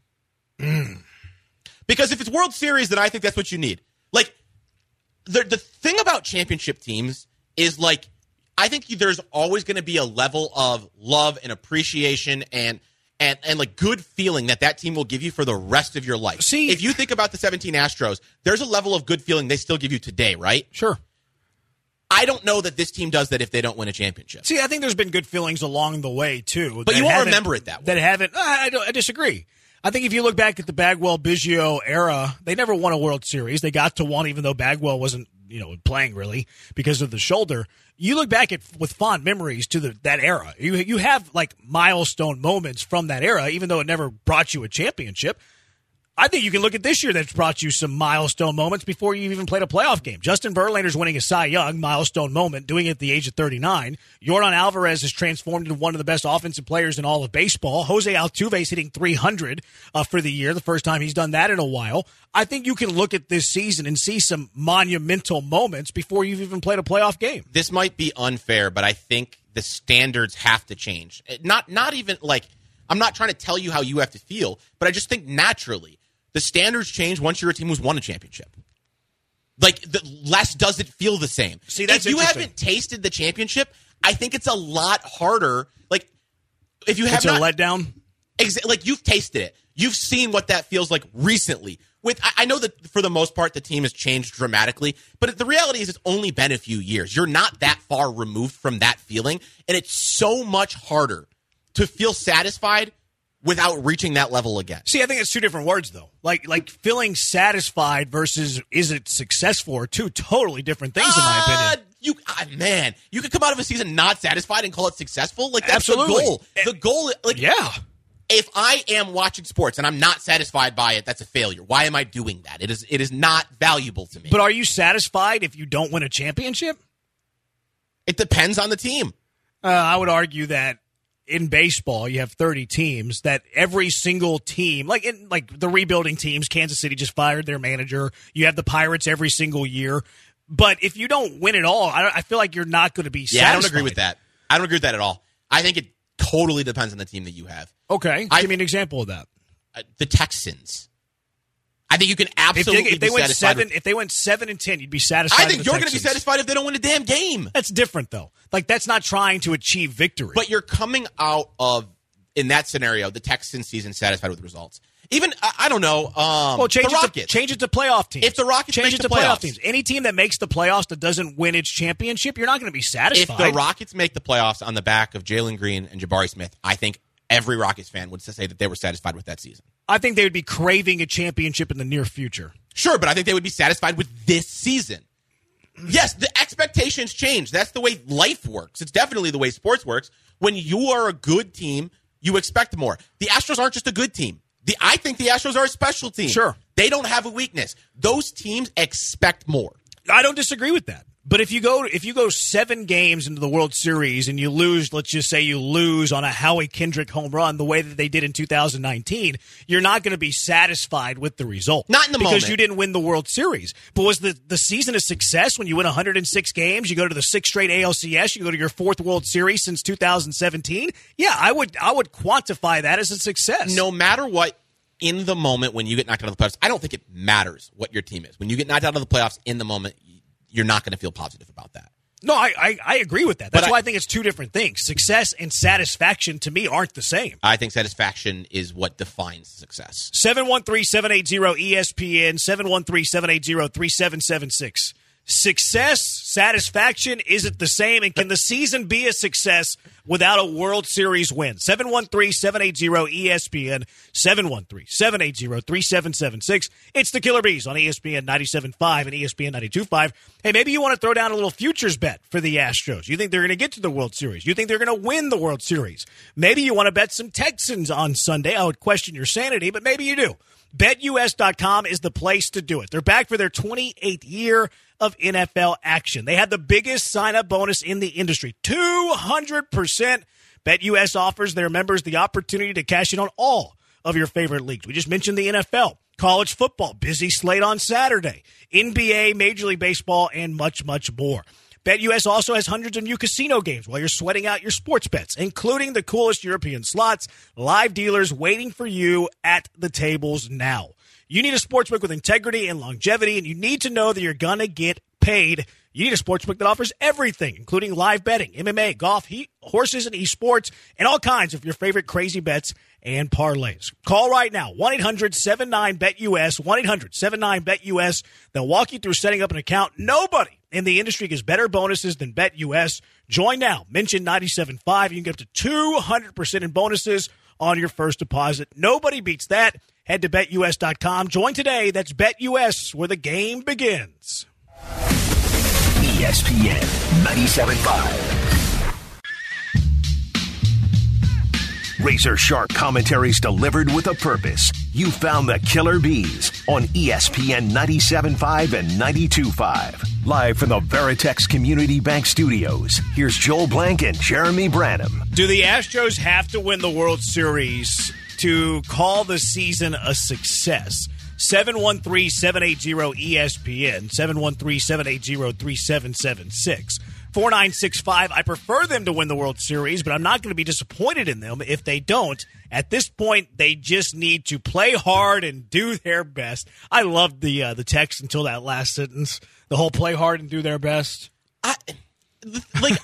Mm. Because if it's World Series, then I think that's what you need. Like, the the thing about championship teams is, like, I think there's always going to be a level of love and appreciation and, and, and like, good feeling that that team will give you for the rest of your life. See, if you think about the seventeen Astros, there's a level of good feeling they still give you today, right? Sure. I don't know that this team does that if they don't win a championship. See, I think there's been good feelings along the way, too. But you won't remember it that way. That haven't, I, I, I disagree. I think if you look back at the Bagwell-Biggio era, they never won a World Series. They got to one even though Bagwell wasn't, you know, playing really because of the shoulder. You look back at with fond memories to the, that era. You you have like milestone moments from that era, even though it never brought you a championship. I think you can look at this year that's brought you some milestone moments before you even played a playoff game. Justin Verlander's winning a Cy Young, milestone moment, doing it at the age of thirty-nine. Yordan Alvarez has transformed into one of the best offensive players in all of baseball. Jose Altuve's hitting three hundred uh, for the year, the first time he's done that in a while. I think you can look at this season and see some monumental moments before you've even played a playoff game. This might be unfair, but I think the standards have to change. Not, not even like, I'm not trying to tell you how you have to feel, but I just think naturally, the standards change once you're a team who's won a championship. Like, the less does it feel the same. See, that's if you interesting. haven't tasted the championship, I think it's a lot harder. Like, if you have it's not, a letdown. Exa- like, you've tasted it. You've seen what that feels like recently. With, I, I know that for the most part, the team has changed dramatically, but the reality is it's only been a few years. You're not that far removed from that feeling, and it's so much harder to feel satisfied without reaching that level again. See, I think it's two different words, though. Like, like feeling satisfied versus is it successful are two totally different things, uh, in my opinion. You, uh, man, you could come out of a season not satisfied and call it successful. Like, that's Absolutely. the goal. The goal, like, yeah. If I am watching sports and I'm not satisfied by it, that's a failure. Why am I doing that? It is, it is not valuable to me. But are you satisfied if you don't win a championship? It depends on the team. Uh, I would argue that in baseball, you have thirty teams, that every single team, like in like the rebuilding teams, Kansas City just fired their manager. You have the Pirates every single year. But if you don't win it all, I, I feel like you're not going to be yeah, satisfied. I don't agree with that. I don't agree with that at all. I think it totally depends on the team that you have. Okay. I, Give me an example of that. Uh, the Texans. I think you can absolutely if they, if they be went satisfied. seven, with, if they went seven and ten, you'd be satisfied. I think with you're going to be satisfied if they don't win a damn game. That's different, though. Like, that's not trying to achieve victory. But you're coming out of, in that scenario, the Texans season satisfied with results. Even, I, I don't know, um, well, change the it Rockets. To, change it to playoff teams. If the Rockets change make it the to playoff playoffs. teams. Any team that makes the playoffs that doesn't win its championship, you're not going to be satisfied. If the Rockets make the playoffs on the back of Jalen Green and Jabari Smith, I think every Rockets fan would say that they were satisfied with that season. I think they would be craving a championship in the near future. Sure, but I think they would be satisfied with this season. Yes, the expectations change. That's the way life works. It's definitely the way sports works. When you are a good team, you expect more. The Astros aren't just a good team. The I think the Astros are a special team. Sure. They don't have a weakness. Those teams expect more. I don't disagree with that. But if you go if you go seven games into the World Series and you lose, let's just say you lose on a Howie Kendrick home run the way that they did in two thousand nineteen, you're not going to be satisfied with the result. Not in the because moment. Because you didn't win the World Series. But was the, the season a success when you win one hundred six games, you go to the sixth straight A L C S, you go to your fourth World Series since two thousand seventeen? Yeah, I would I would quantify that as a success. No matter what, in the moment when you get knocked out of the playoffs, I don't think it matters what your team is. When you get knocked out of the playoffs in the moment, you're not going to feel positive about that. No, I, I, I agree with that. That's But why I- I think it's two different things. Success and satisfaction, to me, aren't the same. I think satisfaction is what defines success. seven one three, seven eight zero, E S P N, seven one three, seven eight zero, three seven seven six. Success, satisfaction, is it the same? And can the season be a success without a World Series win? seven one three, seven eight zero, E S P N, seven one three, seven eight zero, three seven seven six. It's the Killer Bees on E S P N ninety-seven point five and E S P N ninety-two point five. Hey, maybe you want to throw down a little futures bet for the Astros. You think they're going to get to the World Series. You think they're going to win the World Series. Maybe you want to bet some Texans on Sunday. I would question your sanity, but maybe you do. Bet U S dot com is the place to do it. They're back for their twenty-eighth year of N F L action. They had the biggest sign-up bonus in the industry, two hundred percent. BetUS offers their members the opportunity to cash in on all of your favorite leagues. We just mentioned the N F L, college football, busy slate on Saturday, N B A, Major League Baseball, and much, much more. BetUS also has hundreds of new casino games while you're sweating out your sports bets, including the coolest European slots, live dealers waiting for you at the tables now. You need a sportsbook with integrity and longevity, and you need to know that you're going to get paid. You need a sportsbook that offers everything, including live betting, M M A, golf, heat, horses, and esports, and all kinds of your favorite crazy bets and parlays. Call right now, one eight hundred seven nine bet U S, one eight hundred seven nine bet U S. They'll walk you through setting up an account. Nobody in the industry gives better bonuses than BetUS. Join now. Mention ninety-seven point five. You can get up to two hundred percent in bonuses on your first deposit. Nobody beats that. Head to Bet U S dot com. Join today. That's BetUS, where the game begins. E S P N ninety-seven point five. Razor sharp commentaries delivered with a purpose. You found the Killer Bees on E S P N ninety-seven point five and ninety-two point five. Live from the Veritex Community Bank Studios, here's Joel Blank and Jeremy Branham. Do the Astros have to win the World Series to call the season a success? seven one three, seven eight zero, E S P N, seven one three, seven eight zero, three seven seven six. four nine six five. I prefer them to win the World Series, but I'm not going to be disappointed in them if they don't. At this point, they just need to play hard and do their best. I loved the uh, the text until that last sentence. The whole play hard and do their best. I, like,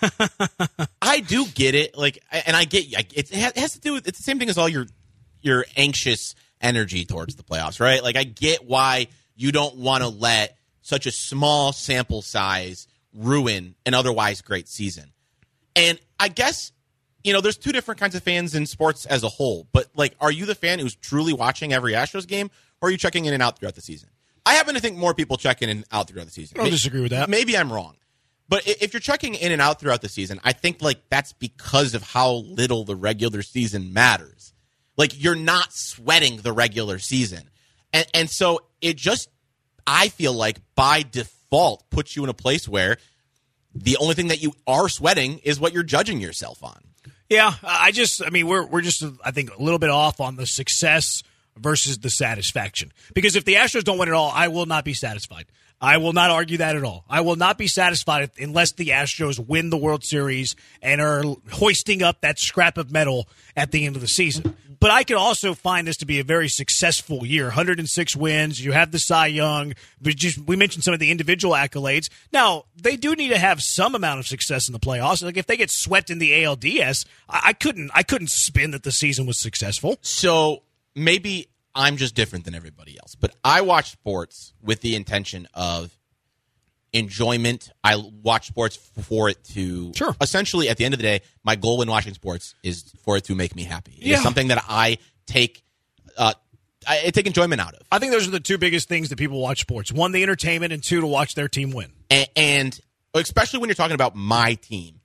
I do get it. Like, and I get it has to do with it's the same thing as all your your anxious energy towards the playoffs, right? Like, I get why you don't want to let such a small sample size ruin an otherwise great season. And I guess, you know, there's two different kinds of fans in sports as a whole. But, like, are you the fan who's truly watching every Astros game, or are you checking in and out throughout the season? I happen to think more people check in and out throughout the season. I don't disagree with that. Maybe I'm wrong. But if you're checking in and out throughout the season, I think, like, that's because of how little the regular season matters. Like, you're not sweating the regular season. And, and so it just, I feel like, by default, puts you in a place where the only thing that you are sweating is what you're judging yourself on. Yeah, I just, I mean, we're we're just, I think, a little bit off on the success versus the satisfaction. Because if the Astros don't win it all, I will not be satisfied. I will not argue that at all. I will not be satisfied unless the Astros win the World Series and are hoisting up that scrap of metal at the end of the season. But I can also find this to be a very successful year. one hundred six wins. You have the Cy Young. We, just, we mentioned some of the individual accolades. Now, they do need to have some amount of success in the playoffs. Like, if they get swept in the A L D S, I, I couldn't I couldn't spin that the season was successful. So maybe I'm just different than everybody else. But I watch sports with the intention of enjoyment. I watch sports for it to sure. Essentially, at the end of the day, my goal when watching sports is for it to make me happy. It yeah. is something that I take uh, I, take enjoyment out of. I think those are the two biggest things that people watch sports. One, the entertainment, and two, to watch their team win. And, and especially when you're talking about my team,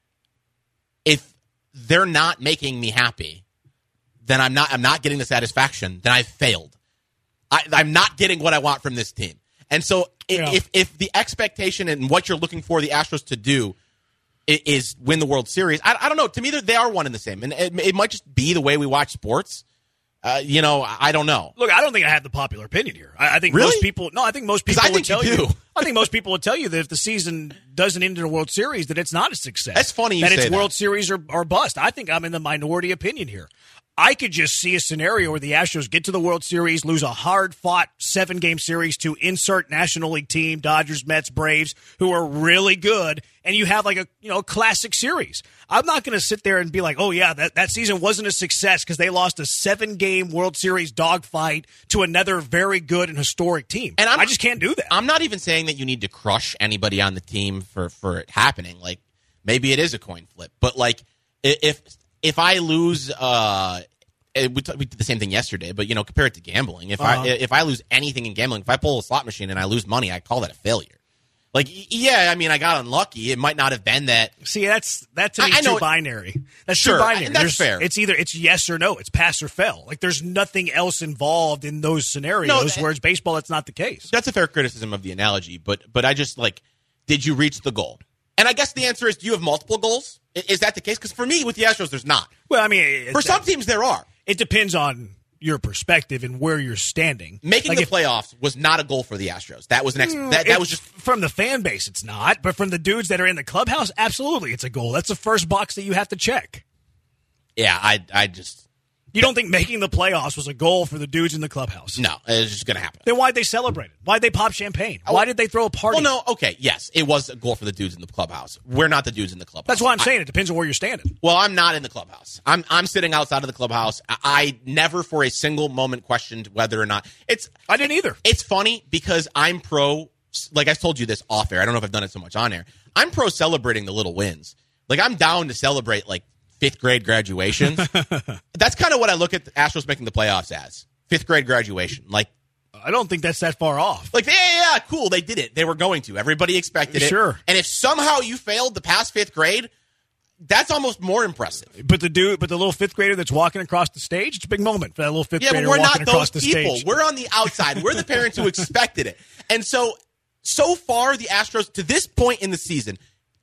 if they're not making me happy, then I'm not I'm not getting the satisfaction, then I've failed. I, I'm not getting what I want from this team. And so if, Yeah. if if the expectation and what you're looking for the Astros to do is, is win the World Series, I, I don't know. To me, they are one and the same. And it, it might just be the way we watch sports. Uh, you know, I don't know. Look, I don't think I have the popular opinion here. I, I think Really? most people. No, I think most 'Cause people I would think tell you you. do. I think most people would tell you that if the season doesn't end in a World Series, that it's not a success. That's funny you that say it's that. World Series or, or bust. I think I'm in the minority opinion here. I could just see a scenario where the Astros get to the World Series, lose a hard-fought seven-game series to insert National League team, Dodgers, Mets, Braves, who are really good, and you have like a you know classic series. I'm not going to sit there and be like, oh, yeah, that, that season wasn't a success because they lost a seven-game World Series dogfight to another very good and historic team. And I'm, I just can't do that. I'm not even saying that you need to crush anybody on the team for, for it happening. Like, maybe it is a coin flip. But, like, i- if if I lose uh, – we, t- we did the same thing yesterday, but, you know, compare it to gambling. If Uh-huh. I if I lose anything in gambling, if I pull a slot machine and I lose money, I call that a failure. Like, y- yeah, I mean, I got unlucky. It might not have been that. See, that's that to me I- I too know- binary. That's Sure, too binary. and that's There's- fair. It's either it's yes or no. It's pass or fail. Like there's nothing else involved in those scenarios. No, that- whereas baseball, that's not the case. That's a fair criticism of the analogy, but but I just, like, did you reach the goal? And I guess the answer is, do you have multiple goals? I- Is that the case? Because for me, with the Astros, there's not. Well, I mean, it, For some teams, there are. it depends on your perspective and where you're standing. Making Like the if- playoffs was not a goal for the Astros. That was an ex- that, that It's- was just from the fan base. It's not, but from the dudes that are in the clubhouse, absolutely, it's a goal. That's the first box that you have to check. yeah. I I just You don't think making the playoffs was a goal for the dudes in the clubhouse? no. It's just gonna happen. Then why'd they celebrate it? Why'd they pop champagne? Why did they throw a party? Well, no. Okay. Yes, it was a goal for the dudes in the clubhouse. We're not the dudes in the clubhouse. That's why I'm I- saying it depends on where you're standing. Well, I'm not in the clubhouse. I'm I'm sitting outside of the clubhouse. I, I never for a single moment questioned whether or not it's. I didn't either. It's funny because I'm pro. Like I told you this off air. I don't know if I've done it so much on air. I'm pro celebrating the little wins. Like I'm down to celebrate like fifth grade graduations. That's kind of what I look at the Astros making the playoffs as. Fifth grade graduation. Like I don't think that's that far off. Like, yeah, yeah, yeah, cool. They did it. They were going to. Everybody expected it. Sure. And if somehow you failed to pass fifth grade, that's almost more impressive. But the dude, but the little fifth grader that's walking across the stage, it's a big moment for that little fifth Yeah, but grader we're walking not across those the people. stage. We're on the outside. We're the parents who expected it. And so, so far, the Astros, to this point in the season,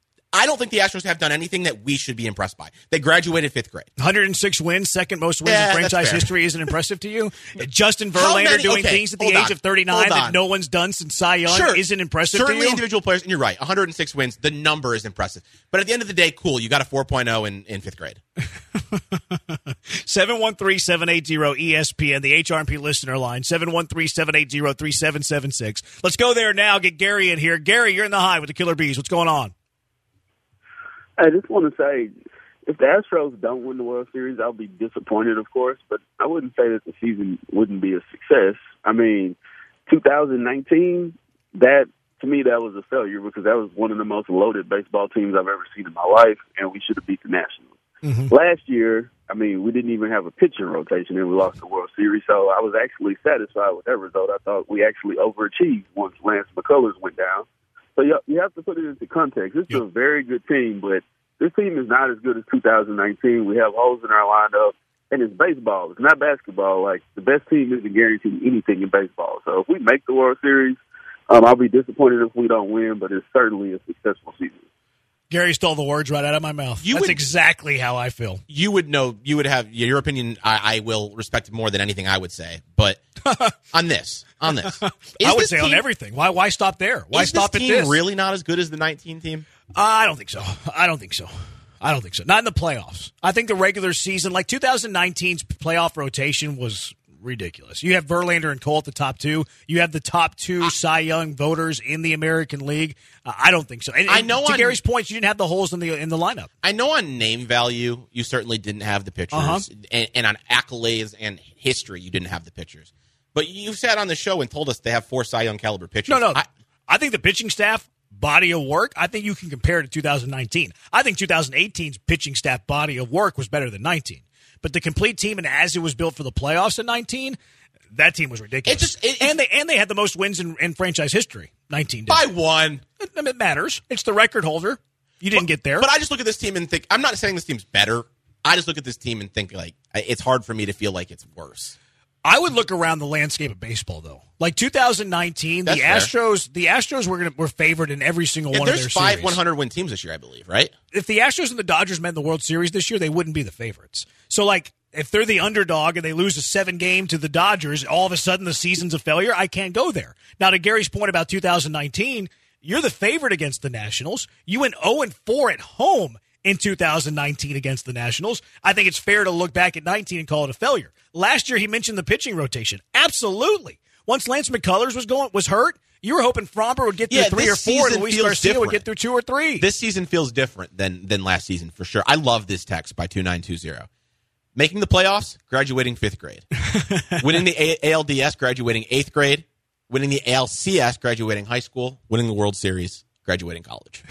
I don't think the Astros have done anything that we should be impressed by. They graduated fifth grade. one hundred six wins, second most wins Yeah, in that's franchise fair. history, isn't impressive to you? Justin How Verlander many- doing okay, things at the hold age on, of thirty-nine hold that on. no one's done since Cy Young Sure. isn't impressive Certainly to you? individual players, and you're right, one hundred six wins. The number is impressive. But at the end of the day, cool, you got a four point oh in, in fifth grade. seven one three, seven eight zero, E S P N, the H R and P listener line, seven one three, seven eight zero, three seven seven six. Let's go there now, get Gary in here. Gary, you're in the high with the Killer Bees. What's going on? I just want to say, if the Astros don't win the World Series, I'll be disappointed, of course, but I wouldn't say that the season wouldn't be a success. I mean, two thousand nineteen, that, to me, that was a failure because that was one of the most loaded baseball teams I've ever seen in my life, and we should have beat the Nationals. Mm-hmm. Last year, I mean, we didn't even have a pitching rotation, and we lost the World Series, so I was actually satisfied with that result. I thought we actually overachieved once Lance McCullers went down. So you, you have to put it into context. This is a very good team, but this team is not as good as two thousand nineteen. We have holes in our lineup, and it's baseball. It's not basketball. Like, the best team isn't guaranteed anything in baseball. So if we make the World Series, um, I'll be disappointed if we don't win, but it's certainly a successful season. Gary stole the words right out of my mouth. You That's would- exactly how I feel. You would know, you would have, your opinion, I, I will respect more than anything I would say. But on this, on this. I is would this say on team- everything. Why Why stop there? Why is stop this at team this? really not as good as the nineteen team? Uh, I don't think so. I don't think so. I don't think so. Not in the playoffs. I think the regular season, like twenty nineteen's playoff rotation was ridiculous. You have Verlander and Cole at the top two. You have the top two Cy Young voters in the American League. Uh, I don't think so. And, I and know to on- Gary's point, you didn't have the holes in the in the lineup. I know on name value, you certainly didn't have the pitchers. Uh-huh. And, and on accolades and history, you didn't have the pitchers. But you sat on the show and told us they have four Cy Young caliber pitchers. No, no. I, I think the pitching staff body of work, I think you can compare to two thousand nineteen. I think twenty eighteen's pitching staff body of work was better than nineteen. But the complete team and as it was built for the playoffs in nineteen, That team was ridiculous. It just, it, and they and they had the most wins in, in franchise history. nineteen. By one. It, it matters. It's the record holder. You didn't but, get there. But I just look at this team and think, I'm not saying this team's better. I just look at this team and think, like, it's hard for me to feel like it's worse. I would look around the landscape of baseball, though. Like two thousand nineteen, That's the fair. Astros, the Astros were gonna, were favored in every single Yeah, one of their there's five series. one hundred win teams this year, I believe, right? If the Astros and the Dodgers met in the World Series this year, they wouldn't be the favorites. So, like, if they're the underdog and they lose a seven game to the Dodgers, all of a sudden the season's a failure. I can't go there. Now, to Gary's point about two thousand nineteen, you're the favorite against the Nationals. You went oh and four at home in two thousand nineteen against the Nationals. I think it's fair to look back at nineteen and call it a failure. Last year, he mentioned the pitching rotation. Absolutely. Once Lance McCullers was going was hurt, you were hoping Fromber would get through Yeah, three or this four, and season Luis feels Garcia would different. get through two or three. This season feels different than than last season, for sure. I love this text by two nine two zero. Making the playoffs, graduating fifth grade. Winning the A- ALDS, graduating eighth grade. Winning the A L C S, graduating high school. Winning the World Series, graduating college.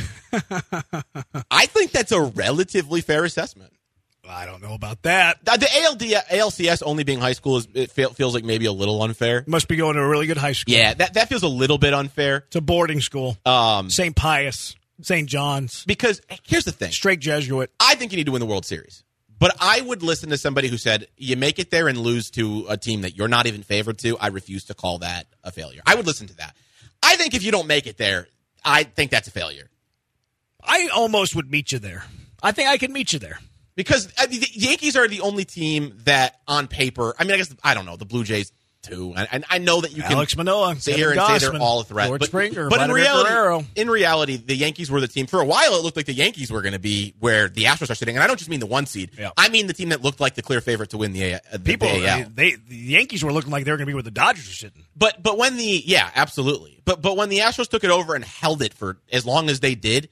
I think that's a relatively fair assessment. I don't know about that. Uh, The A L D, A L C S only being high school is it feel, feels like maybe a little unfair. Must be going to a really good high school. Yeah, that, that feels a little bit unfair. It's a boarding school. Um, Saint Pius, Saint John's. Because here's the thing. Straight Jesuit. I think you need to win the World Series. But I would listen to somebody who said, you make it there and lose to a team that you're not even favored to. I refuse to call that a failure. I would listen to that. I think if you don't make it there, I think that's a failure. I almost would meet you there. I think I could meet you there. Because I mean, the Yankees are the only team that, on paper, I mean, I guess, I don't know, the Blue Jays, too. And, and I know that you can Alex Manoah, sit Kevin here and say Gausman, they're all a threat. George But, Springer, but in Vladimir reality, Guerrero. in reality, the Yankees were the team. For a while, it looked like the Yankees were going to be where the Astros are sitting. And I don't just mean the one seed. Yeah. I mean the team that looked like the clear favorite to win the, A- the People, A L. they, the Yankees were looking like they were going to be where the Dodgers are sitting. But but when the yeah, absolutely. But but when the Astros took it over and held it for as long as they did,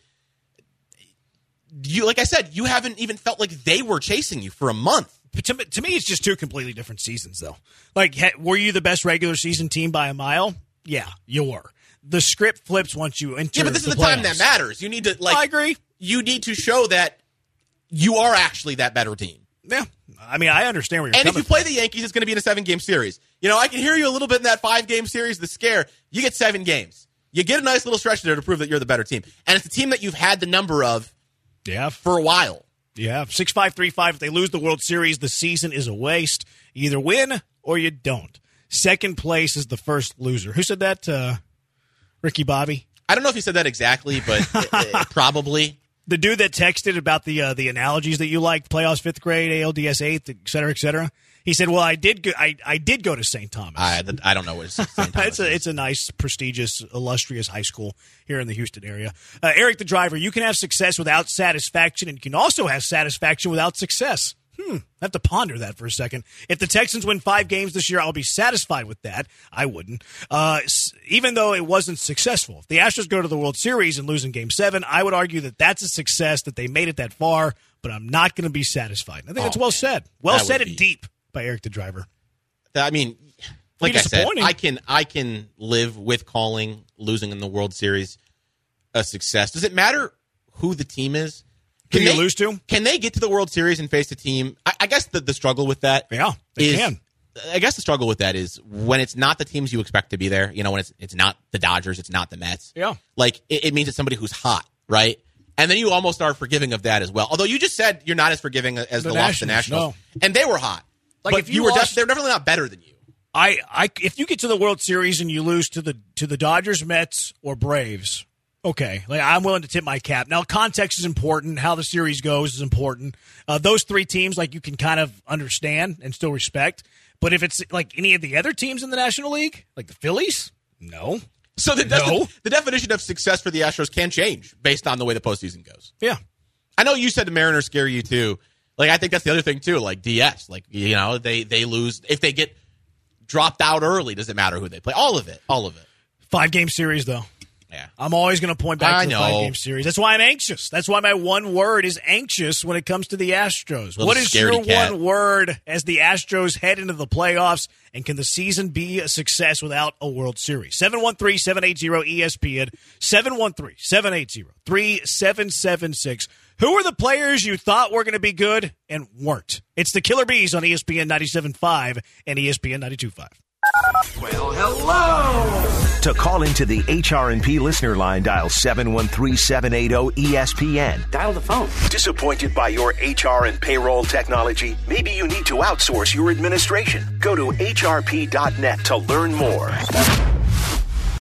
you like I said, you haven't even felt like they were chasing you for a month. But to, me- to me, it's just two completely different seasons, though. Like, ha- were you the best regular season team by a mile? Yeah, you were. The script flips once you enter. Yeah, but this is the the time playoffs. that matters. You need to like I agree. You need to show that you are actually that better team. Yeah, I mean, I understand where you're And if coming you play from. the Yankees, it's going to be in a seven-game series. You know, I can hear you a little bit in that five-game series, the scare. You get seven games. You get a nice little stretch there to prove that you're the better team. And it's a team that you've had the number of yeah. for a while. Yeah, six five three five. If they lose the World Series, the season is a waste. You either win or you don't. Second place is the first loser. Who said that? Uh, Ricky Bobby? I don't know if he said that exactly, but uh, probably. The dude that texted about the uh, the analogies that you liked, playoffs fifth grade, A L D S eighth, et cetera, et cetera. He said, well, I did go, I, I did go to Saint Thomas. I, I don't know what Saint Thomas it's, a, it's a nice, prestigious, illustrious high school here in the Houston area. Uh, Eric the driver, you can have success without satisfaction, and you can also have satisfaction without success. Hmm, I have to ponder that for a second. If the Texans win five games this year, I'll be satisfied with that. I wouldn't. Uh, even though it wasn't successful. If the Astros go to the World Series and lose in Game seven, I would argue that that's a success, that they made it that far, but I'm not going to be satisfied. I think Oh, that's well said. Well that said would and be- deep by Eric the driver. I mean, like Be I said, disappointing. I can I can live with calling losing in the World Series a success. Does it matter who the team is? Who Can you they, lose to? Can they get to the World Series and face a team? I, I guess the, the struggle with that Yeah, they is, can. I guess the struggle with that is when it's not the teams you expect to be there. You know, when it's it's not the Dodgers, it's not the Mets. Yeah. Like it, it means it's somebody who's hot, right? And then you almost are forgiving of that as well. Although you just said you're not as forgiving as the, The loss to the Nationals, Nationals, and they were hot. Like, but if you were, lost- def- they're definitely not better than you. I, I, if you get to the World Series and you lose to the to the Dodgers, Mets, or Braves, okay, like I'm willing to tip my cap. Now, context is important. How the series goes is important. Uh, those three teams, like you can kind of understand and still respect. But if it's like any of the other teams in the National League, like the Phillies, no. So the, No. the, the definition of success for the Astros can change based on the way the postseason goes. Yeah, I know you said the Mariners scare you too. Like I think that's the other thing too. Like D S, like you know they they lose if they get dropped out early. Does it matter who they play? All of it, all of it. five game series though. Yeah, I'm always going to point back I to the know. five game series. That's why I'm anxious. That's why my one word is anxious when it comes to the Astros. Little What is your scaredy cat. one word as the Astros head into the playoffs? And can the season be a success without a World Series? seven one three, seven eight zero, E S P N, seven one three, seven eight zero, three seven seven six. Who are the players you thought were going to be good and weren't? It's the Killer Bees on E S P N ninety-seven point five and E S P N ninety-two point five. Well, hello. To call into the H R and P listener line, dial seven one three, seven eight zero, E S P N. Dial the phone. Disappointed by your H R and payroll technology? Maybe you need to outsource your administration. Go to H R P dot net to learn more.